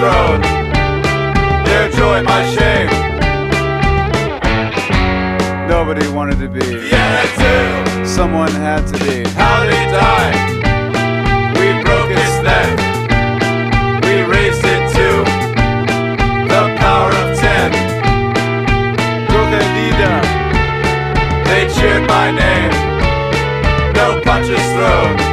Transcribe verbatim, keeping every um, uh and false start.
throne. Their joy, my shame. Nobody wanted to be. Yeah, I do. Someone had to be. How did he die? We broke his neck. We raised it to the power of ten. Leader. They cheered my name. No punches thrown.